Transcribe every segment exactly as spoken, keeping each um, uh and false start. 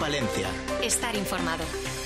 Palencia. Estar informado.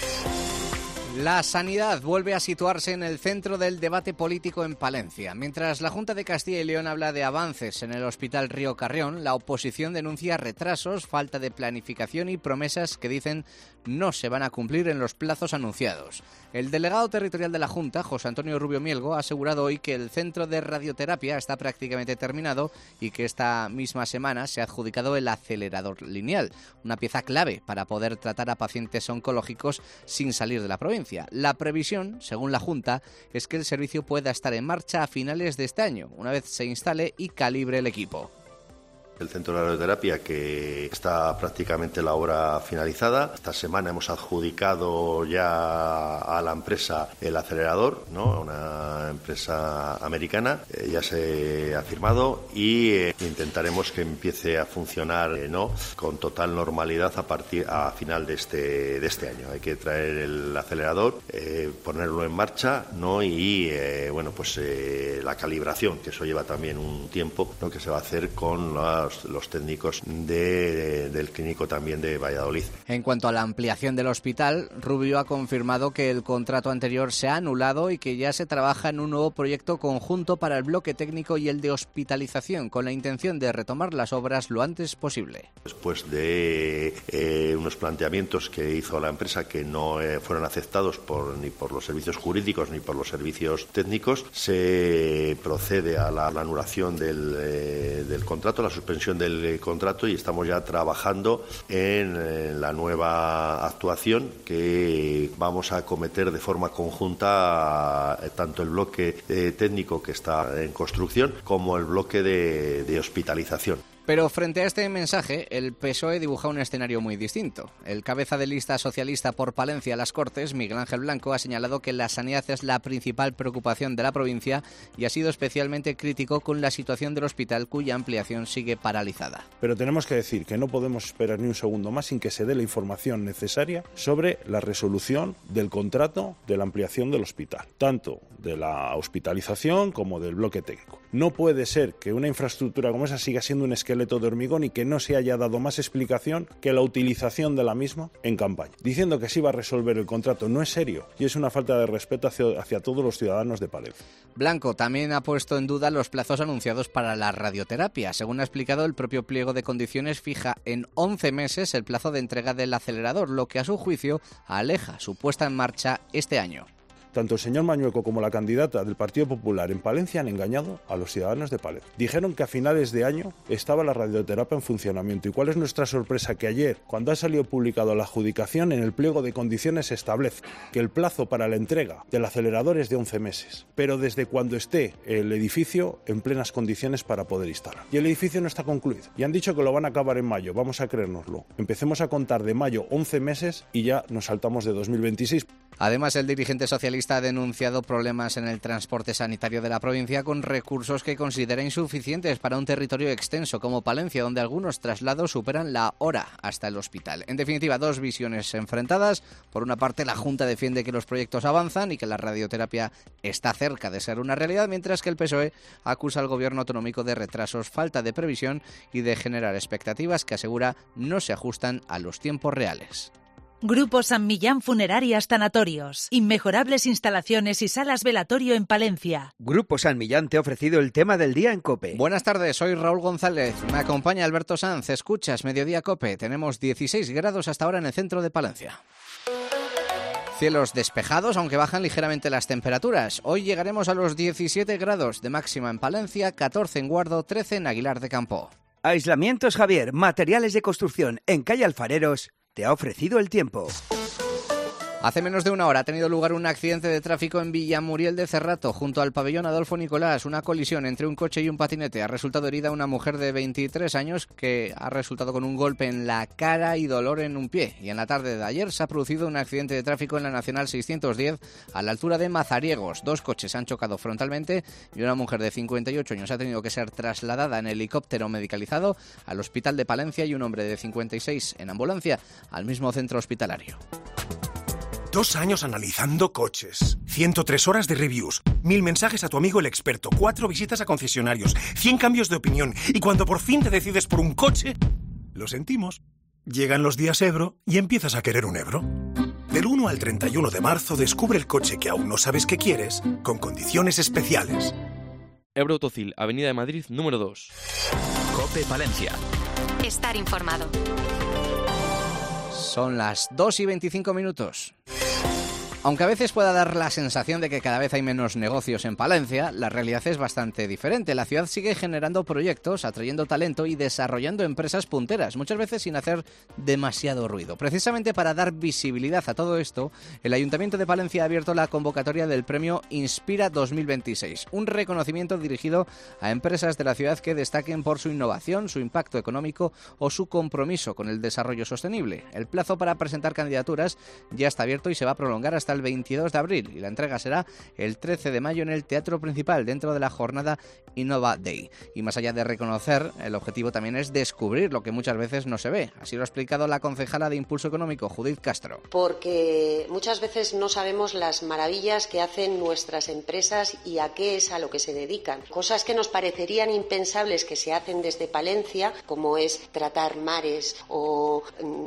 La sanidad vuelve a situarse en el centro del debate político en Palencia. Mientras la Junta de Castilla y León habla de avances en el Hospital Río Carrión, la oposición denuncia retrasos, falta de planificación y promesas que dicen no se van a cumplir en los plazos anunciados. El delegado territorial de la Junta, José Antonio Rubio Mielgo, ha asegurado hoy que el centro de radioterapia está prácticamente terminado y que esta misma semana se ha adjudicado el acelerador lineal, una pieza clave para poder tratar a pacientes oncológicos sin salir de la provincia. La previsión, según la Junta, es que el servicio pueda estar en marcha a finales de este año, una vez se instale y calibre el equipo. El centro de radioterapia, que está prácticamente la obra finalizada. Esta semana hemos adjudicado ya a la empresa el acelerador, ¿no? Una empresa americana, eh, ya se ha firmado y eh, intentaremos que empiece a funcionar, eh, ¿no? con total normalidad a partir a final de este de este año. Hay que traer el acelerador, eh, ponerlo en marcha, ¿no? y eh, bueno pues eh, la calibración, que eso lleva también un tiempo, ¿no? que se va a hacer con la Los, los técnicos de, de, del clínico también de Valladolid. En cuanto a la ampliación del hospital, Rubio ha confirmado que el contrato anterior se ha anulado y que ya se trabaja en un nuevo proyecto conjunto para el bloque técnico y el de hospitalización, con la intención de retomar las obras lo antes posible. Después de eh, unos planteamientos que hizo la empresa que no eh, fueron aceptados por, ni por los servicios jurídicos ni por los servicios técnicos, se procede a la, a la anulación del, eh, del contrato, la suspensión del contrato, y estamos ya trabajando en, en la nueva actuación que vamos a acometer de forma conjunta, eh, tanto el bloque eh, técnico que está en construcción como el bloque de, de hospitalización. Pero frente a este mensaje, el P S O E dibuja un escenario muy distinto. El cabeza de lista socialista por Palencia a las Cortes, Miguel Ángel Blanco, ha señalado que la sanidad es la principal preocupación de la provincia y ha sido especialmente crítico con la situación del hospital, cuya ampliación sigue paralizada. Pero tenemos que decir que no podemos esperar ni un segundo más sin que se dé la información necesaria sobre la resolución del contrato de la ampliación del hospital, tanto de la hospitalización como del bloque técnico. No puede ser que una infraestructura como esa siga siendo un esqueleto de hormigón y que no se haya dado más explicación que la utilización de la misma en campaña. Diciendo que se iba a resolver el contrato no es serio y es una falta de respeto hacia, hacia todos los ciudadanos de Palencia. Blanco también ha puesto en duda los plazos anunciados para la radioterapia. Según ha explicado, el propio pliego de condiciones fija en once meses el plazo de entrega del acelerador, lo que a su juicio aleja su puesta en marcha este año. Tanto el señor Mañueco como la candidata del Partido Popular en Palencia han engañado a los ciudadanos de Palencia. Dijeron que a finales de año estaba la radioterapia en funcionamiento. ¿Y cuál es nuestra sorpresa? Que ayer, cuando ha salido publicado la adjudicación, en el pliego de condiciones se establece que el plazo para la entrega del acelerador es de once meses, pero desde cuando esté el edificio en plenas condiciones para poder instalar. Y el edificio no está concluido. Y han dicho que lo van a acabar en mayo. Vamos a creérnoslo. Empecemos a contar de mayo once meses y ya nos saltamos de dos mil veintiséis. Además, el dirigente socialista ha denunciado problemas en el transporte sanitario de la provincia con recursos que considera insuficientes para un territorio extenso como Palencia, donde algunos traslados superan la hora hasta el hospital. En definitiva, dos visiones enfrentadas. Por una parte, la Junta defiende que los proyectos avanzan y que la radioterapia está cerca de ser una realidad, mientras que el P S O E acusa al gobierno autonómico de retrasos, falta de previsión y de generar expectativas que asegura no se ajustan a los tiempos reales. Grupo San Millán Funerarias Tanatorios. Inmejorables instalaciones y salas velatorio en Palencia. Grupo San Millán te ha ofrecido el tema del día en COPE. Buenas tardes, soy Raúl González. Me acompaña Alberto Sanz. Escuchas Mediodía COPE. Tenemos dieciséis grados hasta ahora en el centro de Palencia. Cielos despejados, aunque bajan ligeramente las temperaturas. Hoy llegaremos a los diecisiete grados de máxima en Palencia, catorce en Guardo, trece en Aguilar de Campo. Aislamientos Javier, materiales de construcción en calle Alfareros, te ha ofrecido el tiempo. Hace menos de una hora ha tenido lugar un accidente de tráfico en Villamuriel de Cerrato, junto al pabellón Adolfo Nicolás. Una colisión entre un coche y un patinete. Ha resultado herida una mujer de veintitrés años que ha resultado con un golpe en la cara y dolor en un pie. Y en la tarde de ayer se ha producido un accidente de tráfico en la Nacional seiscientos diez a la altura de Mazariegos. Dos coches han chocado frontalmente y una mujer de cincuenta y ocho años ha tenido que ser trasladada en helicóptero medicalizado al Hospital de Palencia y un hombre de cincuenta y seis en ambulancia al mismo centro hospitalario. Dos años analizando coches, ciento tres horas de reviews, mil mensajes a tu amigo el experto, cuatro visitas a concesionarios, cien cambios de opinión y cuando por fin te decides por un coche, lo sentimos, Llegan los días Ebro y empiezas a querer un Ebro. Del uno al treinta y uno de marzo descubre el coche que aún no sabes que quieres con condiciones especiales. Ebro Autocil, Avenida de Madrid, número dos. COPE Palencia. Estar informado. Son las dos y veinticinco minutos. Aunque a veces pueda dar la sensación de que cada vez hay menos negocios en Palencia, la realidad es bastante diferente. La ciudad sigue generando proyectos, atrayendo talento y desarrollando empresas punteras, muchas veces sin hacer demasiado ruido. Precisamente para dar visibilidad a todo esto, el Ayuntamiento de Palencia ha abierto la convocatoria del premio Inspira dos mil veintiséis, un reconocimiento dirigido a empresas de la ciudad que destaquen por su innovación, su impacto económico o su compromiso con el desarrollo sostenible. El plazo para presentar candidaturas ya está abierto y se va a prolongar hasta el veintidós de abril y la entrega será el trece de mayo en el Teatro Principal dentro de la jornada Innova Day. Y más allá de reconocer, el objetivo también es descubrir lo que muchas veces no se ve. Así lo ha explicado la concejala de Impulso Económico, Judith Castro. Porque muchas veces no sabemos las maravillas que hacen nuestras empresas y a qué es a lo que se dedican. Cosas que nos parecerían impensables que se hacen desde Palencia, como es tratar mares o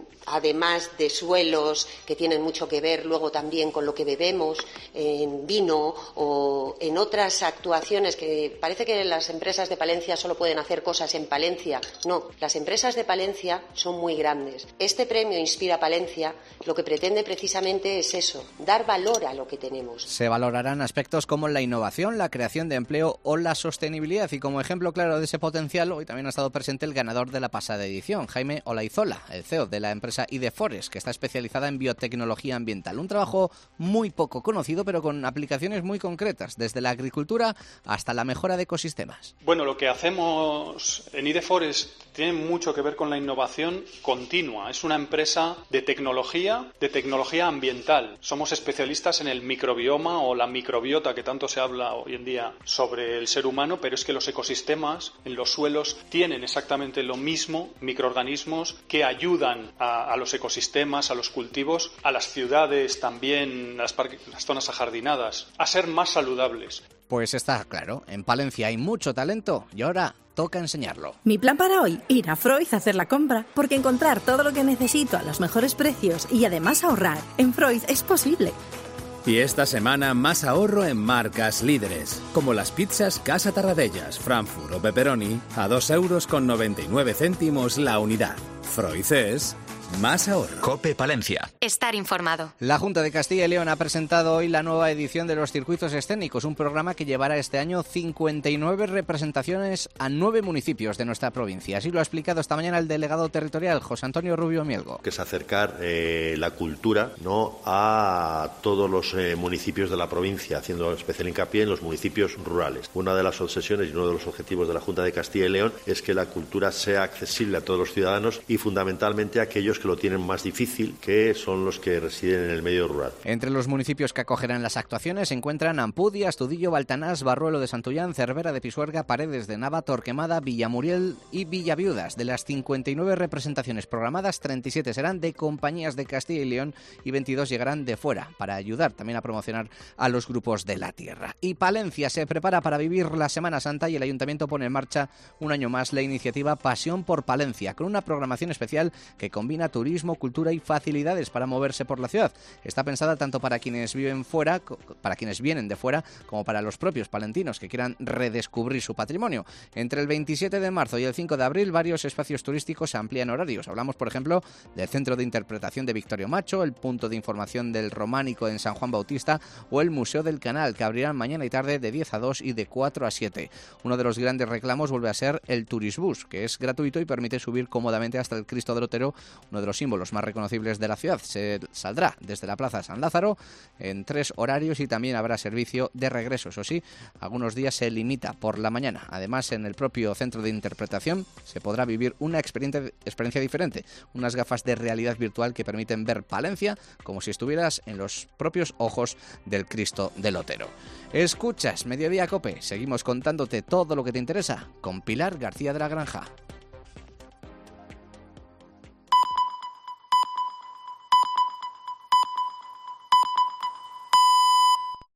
además de suelos que tienen mucho que ver luego también con lo que bebemos, en vino o en otras actuaciones que parece que las empresas de Palencia solo pueden hacer cosas en Palencia. No, las empresas de Palencia son muy grandes. Este premio Inspira Palencia lo que pretende precisamente es eso, dar valor a lo que tenemos. Se valorarán aspectos como la innovación, la creación de empleo o la sostenibilidad y como ejemplo claro de ese potencial hoy también ha estado presente el ganador de la pasada edición, Jaime Olaizola, el C E O de la empresa Idefores, que está especializada en biotecnología ambiental. Un trabajo muy poco conocido, pero con aplicaciones muy concretas, desde la agricultura hasta la mejora de ecosistemas. Bueno, lo que hacemos en Idefores tiene mucho que ver con la innovación continua. Es una empresa de tecnología, de tecnología ambiental. Somos especialistas en el microbioma o la microbiota, que tanto se habla hoy en día sobre el ser humano, pero es que los ecosistemas en los suelos tienen exactamente lo mismo, microorganismos que ayudan a, a los ecosistemas, a los cultivos, a las ciudades también, a las, parques, las zonas ajardinadas, a ser más saludables. Pues está claro, en Palencia hay mucho talento y ahora toca enseñarlo. Mi plan para hoy, ir a Freud a hacer la compra, porque encontrar todo lo que necesito a los mejores precios y además ahorrar en Freud es posible. Y esta semana más ahorro en marcas líderes, como las pizzas Casa Tarradellas, Frankfurt o Pepperoni, a dos euros con noventa y nueve céntimos la unidad. Freud es más ahorro. COPE Palencia. Estar informado. La Junta de Castilla y León ha presentado hoy la nueva edición de los Circuitos Escénicos, un programa que llevará este año cincuenta y nueve representaciones a nueve municipios de nuestra provincia. Así lo ha explicado esta mañana el delegado territorial, José Antonio Rubio Mielgo. Que es acercar eh, la cultura, ¿no?, a todos los eh, municipios de la provincia, haciendo especial hincapié en los municipios rurales. Una de las obsesiones y uno de los objetivos de la Junta de Castilla y León es que la cultura sea accesible a todos los ciudadanos y fundamentalmente a aquellos que lo tienen más difícil, que son los que residen en el medio rural. Entre los municipios que acogerán las actuaciones se encuentran Ampudia, Astudillo, Baltanás, Barruelo de Santullán, Cervera de Pisuerga, Paredes de Nava, Torquemada, Villamuriel y Villaviudas. De las cincuenta y nueve representaciones programadas, treinta y siete serán de compañías de Castilla y León y veintidós llegarán de fuera, para ayudar también a promocionar a los grupos de la tierra. Y Palencia se prepara para vivir la Semana Santa y el Ayuntamiento pone en marcha un año más la iniciativa Pasión por Palencia, con una programación especial que combina turismo, cultura y facilidades para moverse por la ciudad. Está pensada tanto para quienes viven fuera, para quienes vienen de fuera, como para los propios palentinos que quieran redescubrir su patrimonio. Entre el veintisiete de marzo y el cinco de abril, varios espacios turísticos amplían horarios. Hablamos, por ejemplo, del Centro de Interpretación de Victorio Macho, el Punto de Información del Románico en San Juan Bautista o el Museo del Canal, que abrirán mañana y tarde de diez a dos y de cuatro a siete. Uno de los grandes reclamos vuelve a ser el Turisbus, que es gratuito y permite subir cómodamente hasta el Cristo del Otero, uno de los símbolos los más reconocibles de la ciudad. Se saldrá desde la Plaza San Lázaro en tres horarios y también habrá servicio de regreso. Eso sí, algunos días se limita por la mañana. Además, en el propio centro de interpretación se podrá vivir una experiencia, experiencia diferente, unas gafas de realidad virtual que permiten ver Palencia como si estuvieras en los propios ojos del Cristo del Otero. Escuchas Mediodía COPE. Seguimos contándote todo lo que te interesa con Pilar García de la Granja.